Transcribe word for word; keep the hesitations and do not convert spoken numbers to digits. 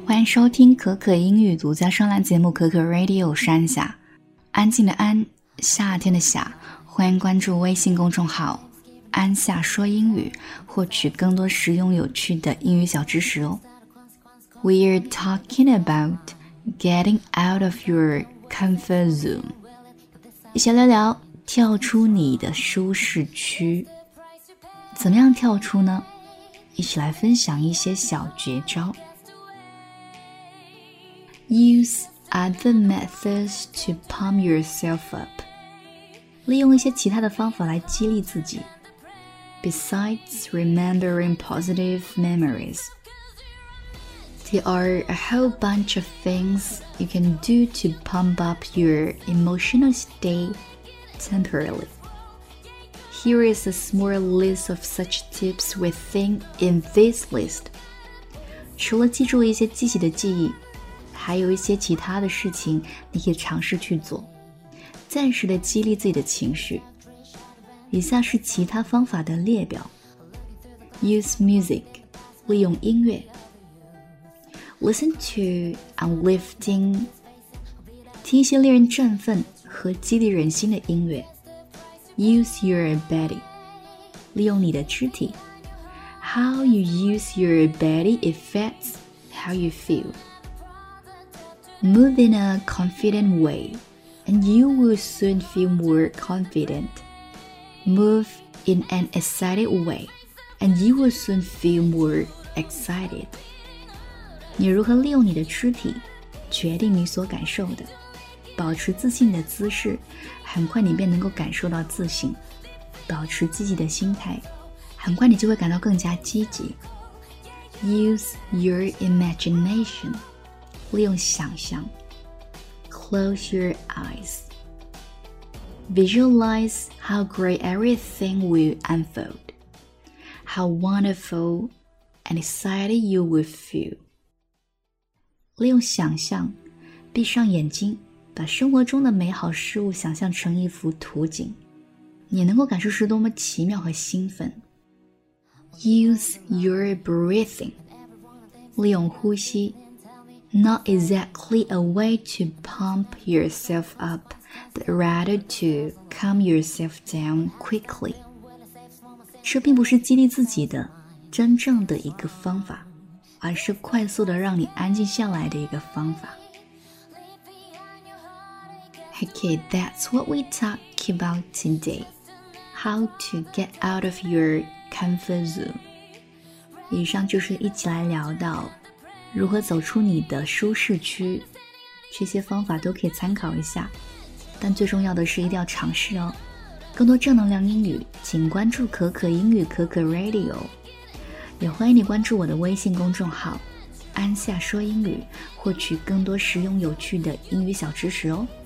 欢迎收听可可英语独家声浪节目可可 Radio 山下，安静的安，夏天的夏。欢迎关注微信公众号安夏说英语，获取更多实用有趣的英语小知识哦。We are talking about getting out of your comfort zone. 一起聊聊跳出你的舒适区。怎么样跳出呢？一起来分享一些小绝招。Use other methods to pump yourself up. 利用一些其他的方法来激励自己。Besides remembering positive memories, there are a whole bunch of things you can do to pump up your emotional state temporarily. Here is a small list of such tips within in this list. 除了记住一些积极的记忆，还有一些其他的事情你可以尝试去做，暂时的激励自己的情绪。以下是其他方法的列表。 Use music. 利用音乐。 Listen to uplifting. 听一些令人振奋和激励人心的音乐。 Use your body. 利用你的肢体。 How you use your body affects how you feel.Move in a confident way, and you will soon feel more confident. Move in an excited way, and you will soon feel more excited. 你如何利用你的肢体，决定你所感受的。保持自信的姿势，很快你便能够感受到自信。保持积极的心态，很快你就会感到更加积极。Use your imagination.利用想象。 Close your eyes. Visualize how great everything will unfold. How wonderful and excited you will feel. 利用想象，闭上眼睛，把生活中的美好事物想象成一幅图景，你能够感受是多么奇妙和兴奋。 Use your breathing. 利用呼吸。Not exactly a way to pump yourself up, but rather to calm yourself down quickly. 这并不是激励自己的真正的一个方法，而是快速的让你安静下来的一个方法。Okay, that's what we talk about today. How to get out of your comfort zone. 以上就是一起来聊到如何走出你的舒适区，这些方法都可以参考一下，但最重要的是一定要尝试哦。更多正能量英语，请关注可可英语可可 Radio， 也欢迎你关注我的微信公众号安夏说英语，获取更多实用有趣的英语小知识哦。